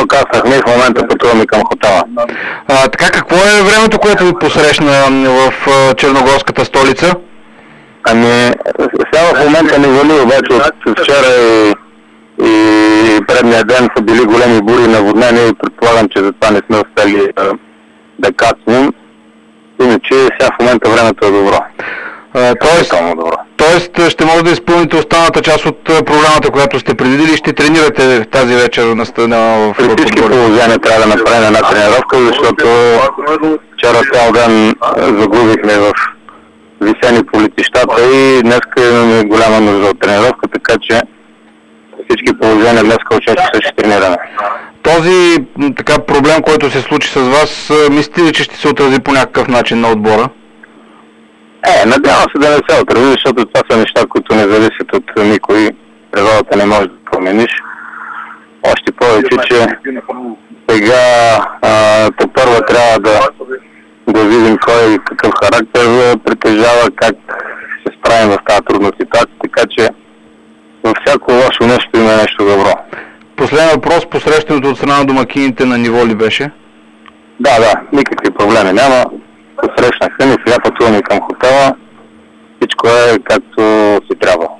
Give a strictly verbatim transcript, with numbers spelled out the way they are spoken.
каснахме и в момента пътуваме към хотела. А, така, какво е времето, което ви посрещна в а, черногорската столица? Ами, сега в момента не вали, обаче от вчера и, и предния ден са били големи бури и наводнения и предполагам, че затова не сме успели да, да кацнем. Иначе сега в момента времето е добро. А, тоест, тоест ще може да изпълните останалата част от програмата, която сте предвидили и ще тренирате тази вечер на стадиона в При всички положения трябва да направим една тренировка, защото вчера цял ден загубихме в висени по летищата и днеска имаме голяма нужда от тренировка, така че всички положения днеска от шест часа ще тренираме. Този така проблем, който се случи с вас, мислите ли, че ще се отрази по някакъв начин на отбора? Е, надявам се да не се отрази, защото това са неща, които не зависят от никой. Природата не може да промениш. Още повече, че сега тепърва трябва да, да видим кой какъв характер притежава, как се справим в тази трудна ситуация, така че във всяко лошо нещо има нещо добро. Последен въпрос, посрещането от страна на домакините на ниво ли беше? Да, да, никакви проблеми няма. Посрещнахме и сега пътуваме към хотела. Всичко е както си трябва.